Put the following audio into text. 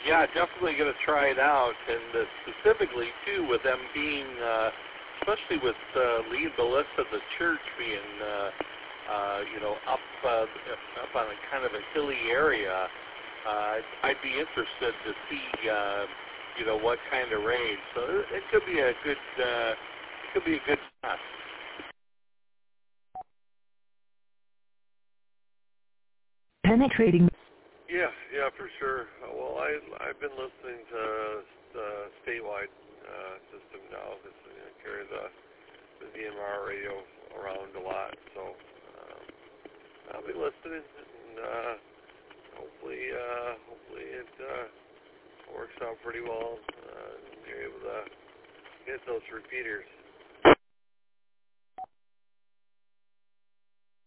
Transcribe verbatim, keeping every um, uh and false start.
Yeah, definitely going to try it out, and uh, specifically too with them being, uh, especially with uh, Lee and Melissa, the church being, uh, uh, you know, up uh, up on a kind of a hilly area. Uh, I'd be interested to see, uh, you know, what kind of rain. So it, it could be a good, uh, it could be a good spot. Penetrating. Yeah, yeah, for sure. Uh, well, I I've been listening to the statewide uh, system now. This you know, carry the the D M R radio around a lot, so um, I'll be listening, and uh, hopefully, uh, hopefully it uh, works out pretty well. Uh, and you're able to hit those repeaters.